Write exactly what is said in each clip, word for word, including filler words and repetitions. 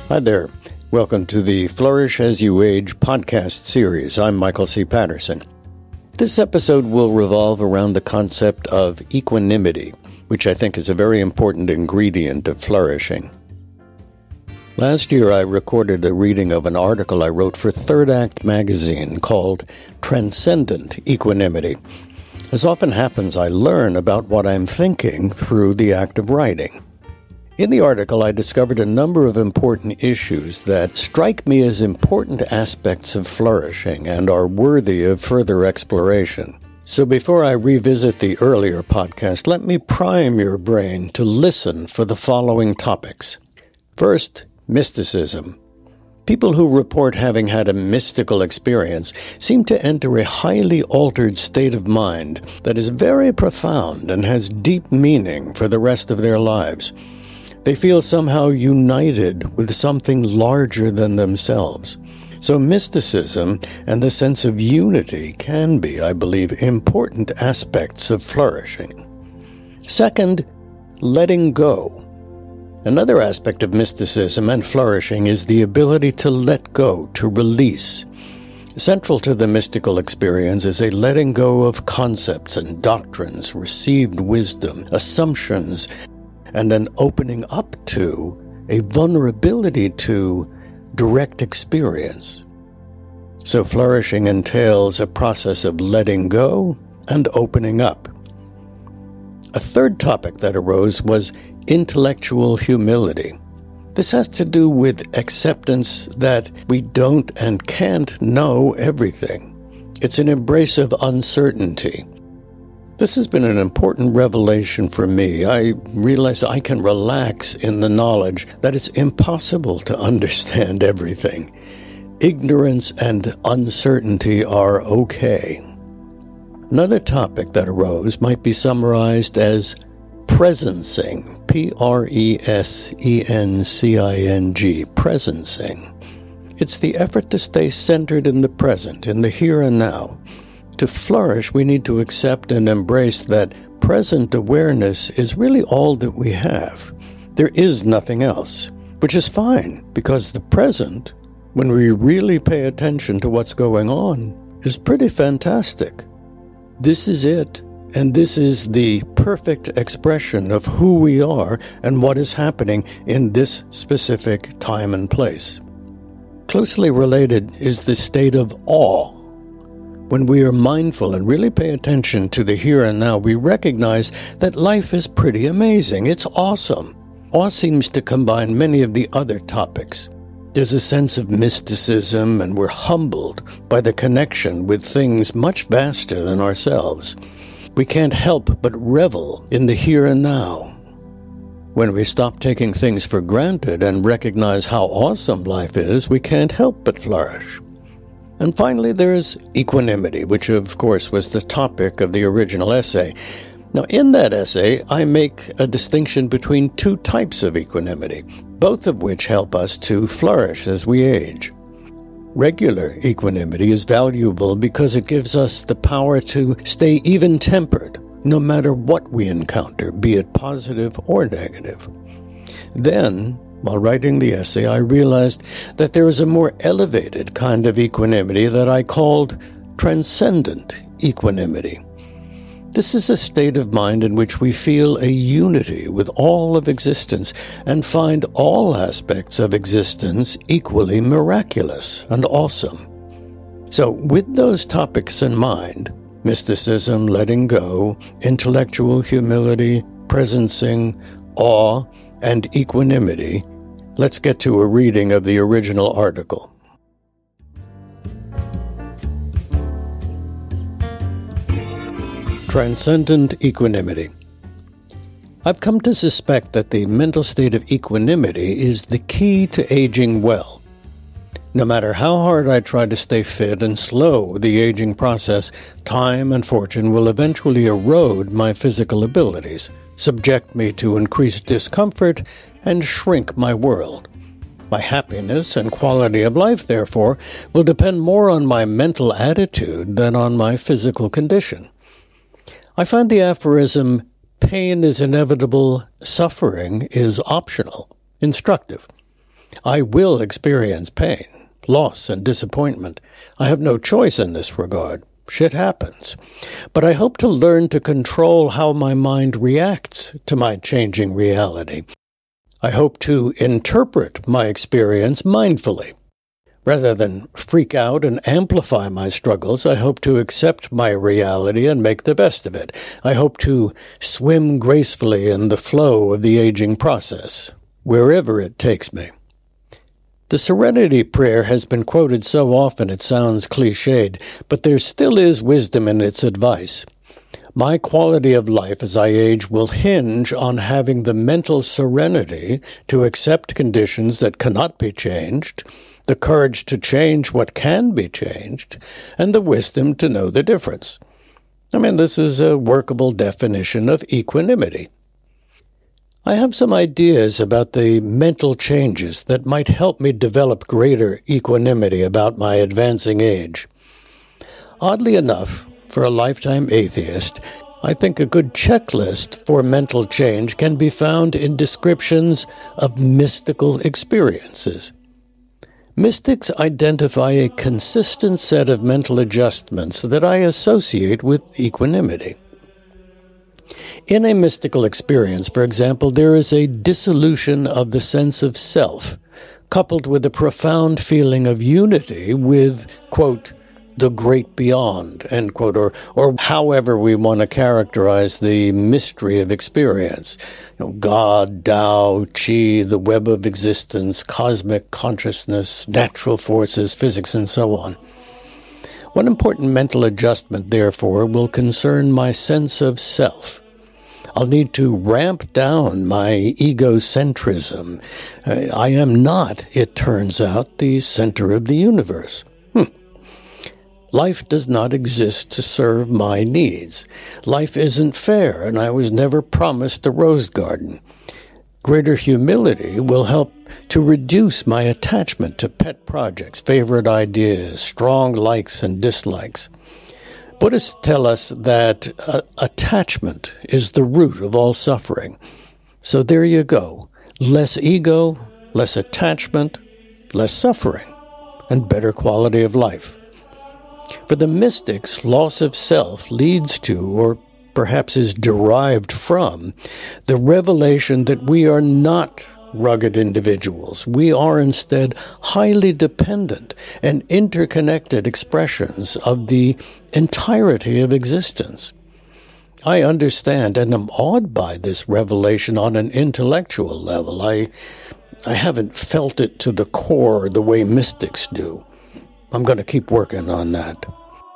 Hi there. Welcome to the Flourish as You Age podcast series. I'm Michael C. Patterson. This episode will revolve around the concept of equanimity, which I think is a very important ingredient of flourishing. Last year, I recorded a reading of an article I wrote for Third Act magazine called Transcendent Equanimity. As often happens, I learn about what I'm thinking through the act of writing. In the article, I discovered a number of important issues that strike me as important aspects of flourishing and are worthy of further exploration. So before I revisit the earlier podcast, let me prime your brain to listen for the following topics. First, mysticism. People who report having had a mystical experience seem to enter a highly altered state of mind that is very profound and has deep meaning for the rest of their lives. They feel somehow united with something larger than themselves. So mysticism and the sense of unity can be, I believe, important aspects of flourishing. Second, letting go. Another aspect of mysticism and flourishing is the ability to let go, to release. Central to the mystical experience is a letting go of concepts and doctrines, received wisdom, assumptions, and an opening up to, a vulnerability to, direct experience. So flourishing entails a process of letting go and opening up. A third topic that arose was intellectual humility. This has to do with acceptance that we don't and can't know everything. It's an embrace of uncertainty. This has been an important revelation for me. I realize I can relax in the knowledge that it's impossible to understand everything. Ignorance and uncertainty are okay. Another topic that arose might be summarized as presencing, P R E S E N C I N G, presencing. It's the effort to stay centered in the present, in the here and now. To flourish, we need to accept and embrace that present awareness is really all that we have. There is nothing else, which is fine, because the present, when we really pay attention to what's going on, is pretty fantastic. This is it, and this is the perfect expression of who we are and what is happening in this specific time and place. Closely related is the state of awe. When we are mindful and really pay attention to the here and now, we recognize that life is pretty amazing. It's awesome. Awe seems to combine many of the other topics. There's a sense of mysticism, and we're humbled by the connection with things much vaster than ourselves. We can't help but revel in the here and now. When we stop taking things for granted and recognize how awesome life is, we can't help but flourish. And finally, there's equanimity, which of course was the topic of the original essay. Now, in that essay, I make a distinction between two types of equanimity, both of which help us to flourish as we age. Regular equanimity is valuable because it gives us the power to stay even-tempered, no matter what we encounter, be it positive or negative. Then, while writing the essay, I realized that there is a more elevated kind of equanimity that I called transcendent equanimity. This is a state of mind in which we feel a unity with all of existence and find all aspects of existence equally miraculous and awesome. So, with those topics in mind, mysticism, letting go, intellectual humility, presencing, awe, and equanimity, let's get to a reading of the original article. Transcendent equanimity. I've come to suspect that the mental state of equanimity is the key to aging well. No matter how hard I try to stay fit and slow the aging process, time and fortune will eventually erode my physical abilities, subject me to increased discomfort, and shrink my world. My happiness and quality of life, therefore, will depend more on my mental attitude than on my physical condition. I find the aphorism, "Pain is inevitable, suffering is optional," instructive. I will experience pain, loss, and disappointment. I have no choice in this regard. Shit happens. But I hope to learn to control how my mind reacts to my changing reality. I hope to interpret my experience mindfully. Rather than freak out and amplify my struggles, I hope to accept my reality and make the best of it. I hope to swim gracefully in the flow of the aging process, wherever it takes me. The Serenity Prayer has been quoted so often it sounds cliched, but there still is wisdom in its advice. My quality of life as I age will hinge on having the mental serenity to accept conditions that cannot be changed, the courage to change what can be changed, and the wisdom to know the difference. I mean, this is a workable definition of equanimity. I have some ideas about the mental changes that might help me develop greater equanimity about my advancing age. Oddly enough, for a lifetime atheist, I think a good checklist for mental change can be found in descriptions of mystical experiences. Mystics identify a consistent set of mental adjustments that I associate with equanimity. In a mystical experience, for example, there is a dissolution of the sense of self, coupled with a profound feeling of unity with, quote, the great beyond, end quote, or, or however we want to characterize the mystery of experience. You know, God, Tao, Qi, the web of existence, cosmic consciousness, natural forces, physics, and so on. One important mental adjustment, therefore, will concern my sense of self. I'll need to ramp down my egocentrism. I am not, it turns out, the center of the universe. Hmm. Life does not exist to serve my needs. Life isn't fair, and I was never promised a rose garden. Greater humility will help to reduce my attachment to pet projects, favorite ideas, strong likes and dislikes. Buddhists tell us that uh, attachment is the root of all suffering. So there you go. Less ego, less attachment, less suffering, and better quality of life. For the mystics, loss of self leads to, or perhaps is derived from, the revelation that we are not rugged individuals. We are instead highly dependent and interconnected expressions of the entirety of existence. I understand and am awed by this revelation on an intellectual level. I, I haven't felt it to the core the way mystics do. I'm going to keep working on that.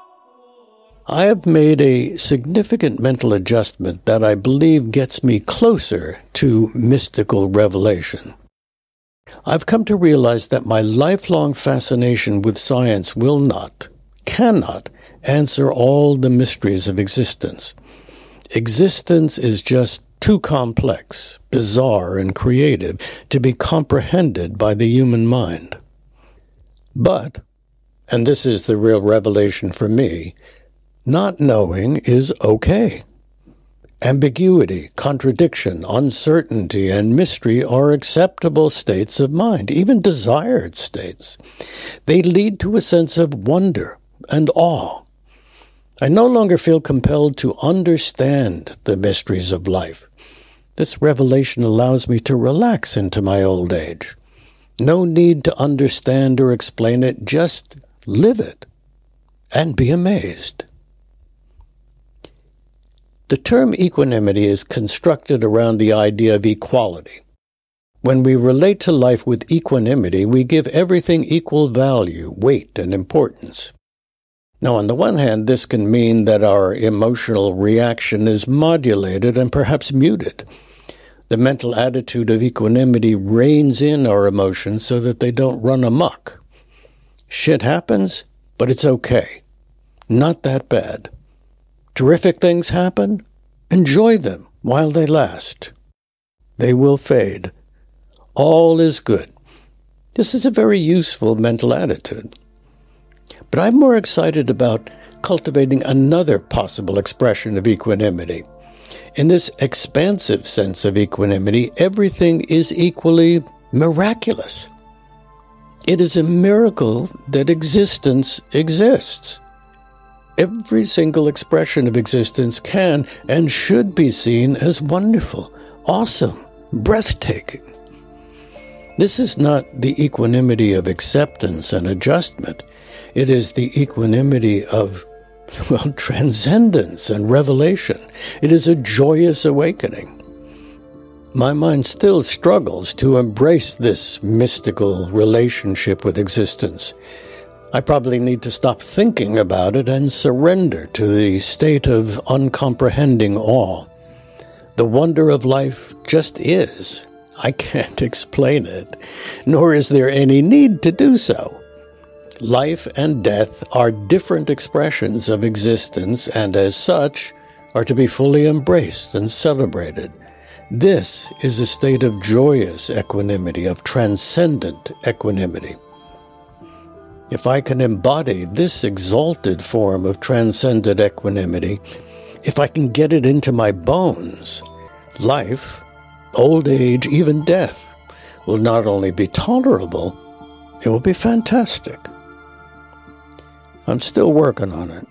I have made a significant mental adjustment that I believe gets me closer to mystical revelation. I've come to realize that my lifelong fascination with science will not, cannot, answer all the mysteries of existence. Existence is just too complex, bizarre, and creative to be comprehended by the human mind. But, and this is the real revelation for me, not knowing is okay. Ambiguity, contradiction, uncertainty, and mystery are acceptable states of mind, even desired states. They lead to a sense of wonder and awe. I no longer feel compelled to understand the mysteries of life. This revelation allows me to relax into my old age. No need to understand or explain it, just live it and be amazed. The term equanimity is constructed around the idea of equality. When we relate to life with equanimity, we give everything equal value, weight, and importance. Now, on the one hand, this can mean that our emotional reaction is modulated and perhaps muted. The mental attitude of equanimity reins in our emotions so that they don't run amok. Shit happens, but it's okay. Not that bad. Terrific things happen. Enjoy them while they last. They will fade. All is good. This is a very useful mental attitude. But I'm more excited about cultivating another possible expression of equanimity. In this expansive sense of equanimity, everything is equally miraculous. It is a miracle that existence exists. Every single expression of existence can and should be seen as wonderful, awesome, breathtaking. This is not the equanimity of acceptance and adjustment. It is the equanimity of, well, transcendence and revelation. It is a joyous awakening. My mind still struggles to embrace this mystical relationship with existence. I probably need to stop thinking about it and surrender to the state of uncomprehending awe. The wonder of life just is. I can't explain it, nor is there any need to do so. Life and death are different expressions of existence, and as such, are to be fully embraced and celebrated. This is a state of joyous equanimity, of transcendent equanimity. If I can embody this exalted form of transcendent equanimity, if I can get it into my bones, life, old age, even death, will not only be tolerable, it will be fantastic. I'm still working on it.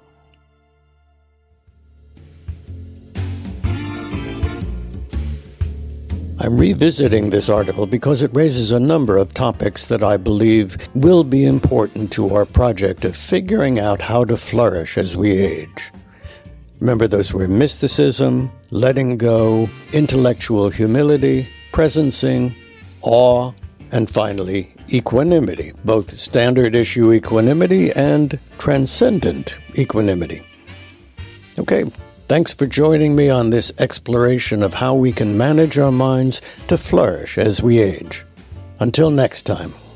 I'm revisiting this article because it raises a number of topics that I believe will be important to our project of figuring out how to flourish as we age. Remember, those were mysticism, letting go, intellectual humility, presencing, awe, and finally, equanimity, both standard issue equanimity and transcendent equanimity. Okay, thanks for joining me on this exploration of how we can manage our minds to flourish as we age. Until next time.